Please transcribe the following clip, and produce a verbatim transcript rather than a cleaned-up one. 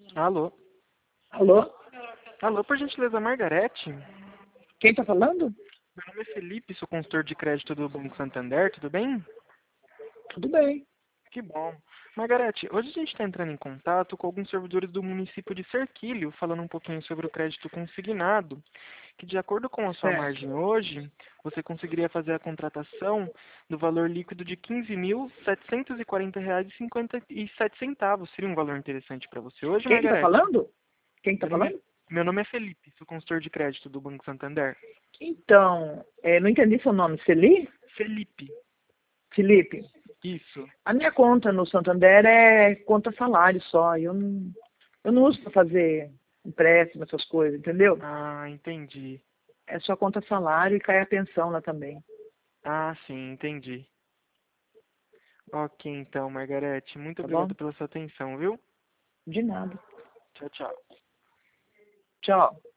Alô? Alô? Alô, por gentileza, Margarete? Quem tá falando? Meu nome é Felipe, sou consultor de crédito do Banco Santander, tudo bem? Tudo bem. Que bom. Margarete, hoje a gente está entrando em contato com alguns servidores do município de Serquilho, falando um pouquinho sobre o crédito consignado, que de acordo com a sua Certo. margem hoje, você conseguiria fazer a contratação do valor líquido de quinze mil setecentos e quarenta reais e cinquenta e sete centavos. Seria um valor interessante para você hoje, Quem que tá Margarete? falando? Quem que tá Meu nome é, falando? meu nome é Felipe, sou consultor de crédito do Banco Santander. Então, é, não entendi seu nome. Celi? Felipe, Felipe. isso. A minha conta no Santander é conta salário só. Eu não, eu não uso para fazer empréstimo, essas coisas, entendeu? Ah, entendi. É só conta salário e cai a pensão lá também. Ah, sim, entendi. Ok, então, Margarete, muito Tá bom? obrigado pela sua atenção, viu? De nada. Tchau, tchau. Tchau.